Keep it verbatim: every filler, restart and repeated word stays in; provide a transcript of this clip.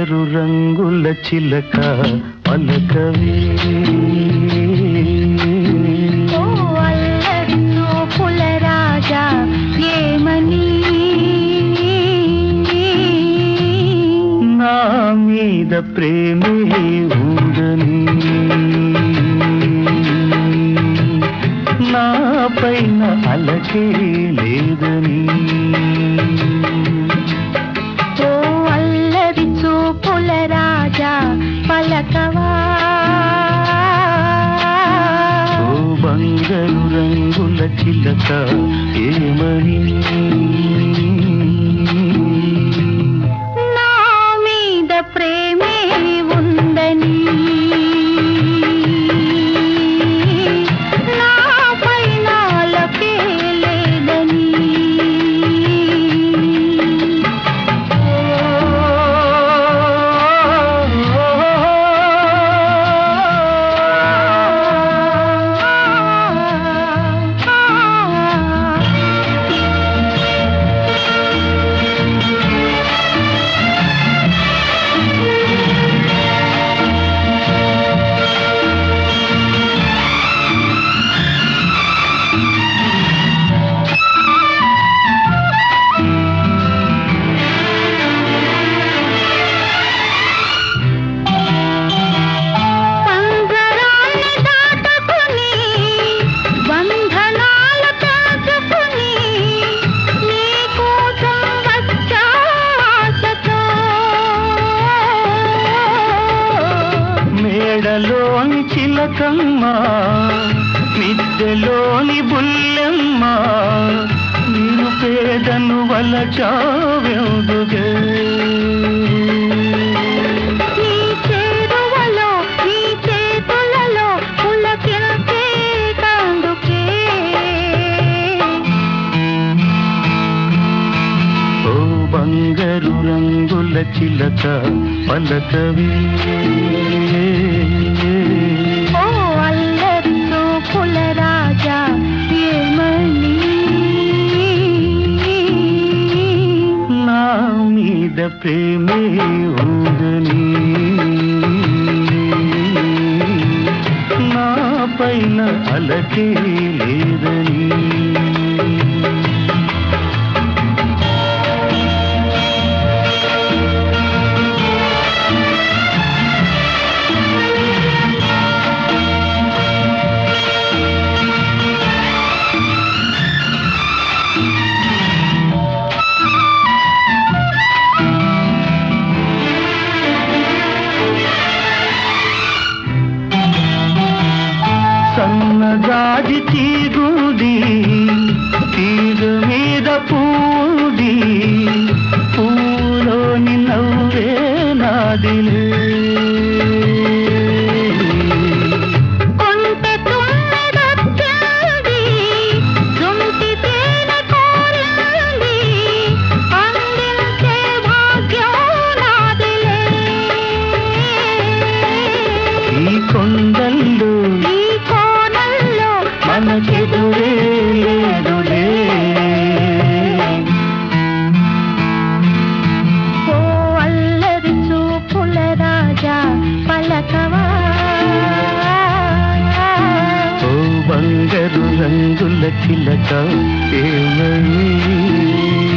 బంగారు రంగుల చిలక పలకవే ఓ అల్లరి చూపుల రాజా ఏమని నా మీద ప్రేమే ఉందని నా పైన అలకే లేదని ఓ అల్లరి చూపుల రాజా పలకవా ఓ బంగారు రంగుల చిలక ఏమని నా మీద ప్రేమే ఉందని నా పైన అలకే లేదని మేడలోని చిలకమ్మ మిద్దెలోని బుల్లెమ్మ నేను పేదను వలచావెందుగే ఈ చేరువలో ఈ చేతులలో పులకించే కందుకే ఓ బంగారు రంగుల చిలక పలకవే ఓ అల్లరి చూపుల రాజా ఏమని నా మీద ప్రేమే ఉందని నా పైన అలకే లేదని సన్నజాజి తీగుడి తీగ మీద పూడి పూలోని నవ్వే నాదిలే కొంటె తుమ్మెదొచ్చింది జుంటి తేనె కోరింది అందించే భాగ్యం నాదిలే ఈ కొండల్లో ఈ కోనల్లో మనకెదురే లేదులే ఓ అల్లరి చూపుల రాజా పలకవా ఓ బంగారు రంగుల చిలక ఏమని